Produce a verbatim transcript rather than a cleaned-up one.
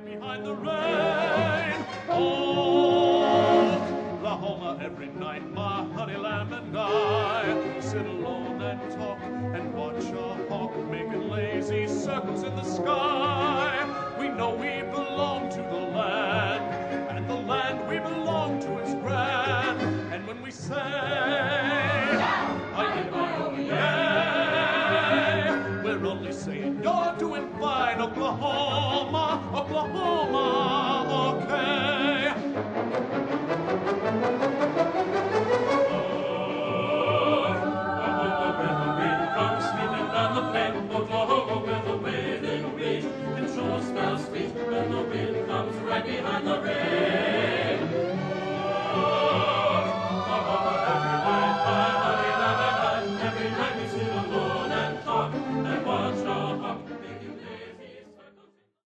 hide behind the rain. Oh, Oklahoma, every night, my honey lamb and I sit alone and talk and watch a hawk making lazy circles in the sky. We know we belong to the land, and the land we belong to is grand. And when we say, I-E-I-O-U, we're only saying you're doing fine, Oklahoma, Oklahoma, okay.